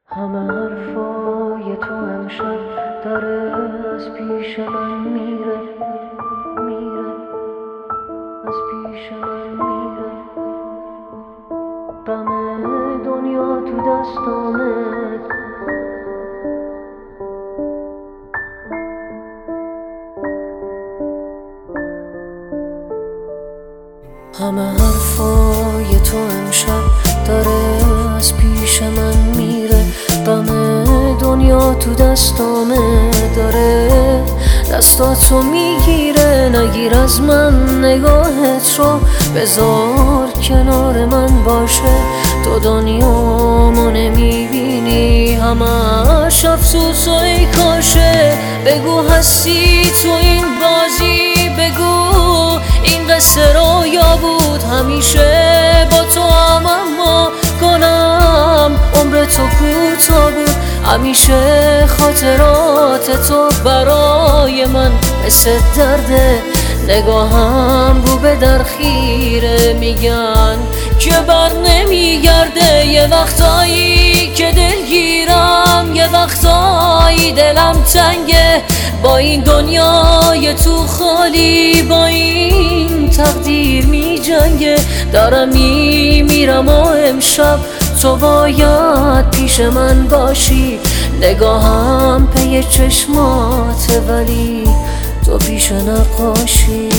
همه حرفای تو امشب داره از پیش من میره از پیش من میره. غم دنیا تو دستامه، همه حرفای تو امشب داره از پیش من میره. غم دنیا تو دستامه داره دستاتو میگیره. نگیر از من نگاهت رو، بذار کنار من باشه. تو دنیامو نمیبینی، همش افسوس و ای کاشه. بگو هستی تو این بازی، بگو این قصه رویا بود. همیشه با تو هم اما کنم عمر تو کوتاه بود. همیشه خاطرات تو برای من مثل درده. نگاهم رو به در خیره، میگن که بر نمیگرده. یه وقتایی که دلگیرم، یه وقتایی دلم تنگه. با این دنیای تو خالی، با این تقدیر می جنگه. دارم میرم و امشب تو باید پیش من باشی. نگاهم پی چشماته ولی تو پیش نقاشی.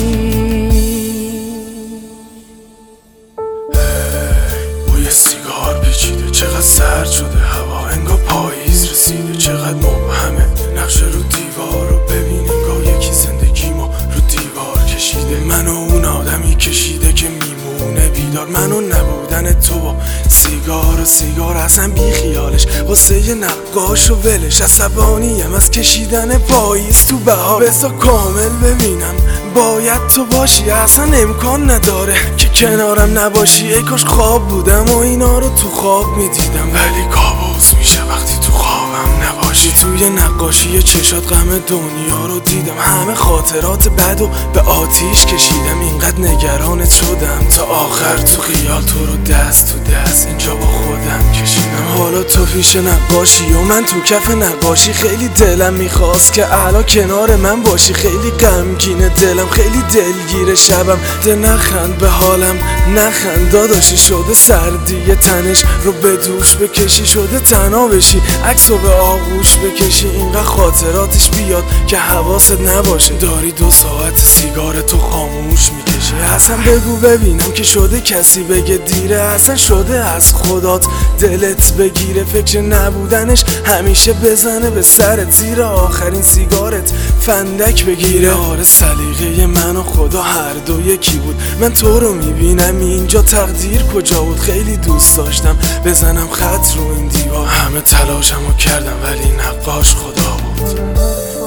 بوی سیگار پیچیده، چقدر سرد شده هوا، انگار پاییز رسیده. چقدر مبهمه نقشه رو دیوار رو ببین، انگار یکی زندگیمو رو دیوار کشیده. منو اون آدمی کشیده که میمونه بیدار. منو نبودن تو با سیگار اصلا بی خیالش، واسه یه نقاش و ولش. عصبانیم از کشیدن پاییز تو بهار. بذار کامل ببینم باید تو باشی، اصلا امکان نداره که کنارم نباشی. ای کاش خواب بودم و اینا رو تو خواب میدیدم، ولی کابوس میشه وقتی تو خوابم نباشی. توی نقاشی چشات غم دنیا رو دیدم، همه خاطرات بد و به آتیش کشیدم. اینقدر نگرانت شدم تا آخر تو خیال تو رو دست تو دست اینجا با خودم کشیدم. حالا تو پیش نقاشی و من تو کف نقاشی. خیلی دلم میخواست که الان کنار من باشی. خیلی غمگینه دلم، خیلی دلگیر شبم. ده نخند به حالم، نخند داداشی. شده سردی تنش رو به دوش بکشی، شده تنها بشی عکس رو به آغوش بکشی. اینقدر خاطراتش بیاد که حواست نباشه. داری 2 ساعت سیگار تو خاموش میکشی. اصلا بگو ببینم که شده کسی بگه دیره. اصلا شده از خدات دلت بگیره. فکر نبودنش همیشه بزنه به سرت، زیر آخرین سیگارت فندک بگیره. آره سلیقه من و خدا هر دو یکی بود. من تو رو میبینم اینجا، تقدیر کجا بود؟ خیلی دوست داشتم بزنم خط رو این دیوار. همه تلاشمو کردم ولی نقاش خدا بود.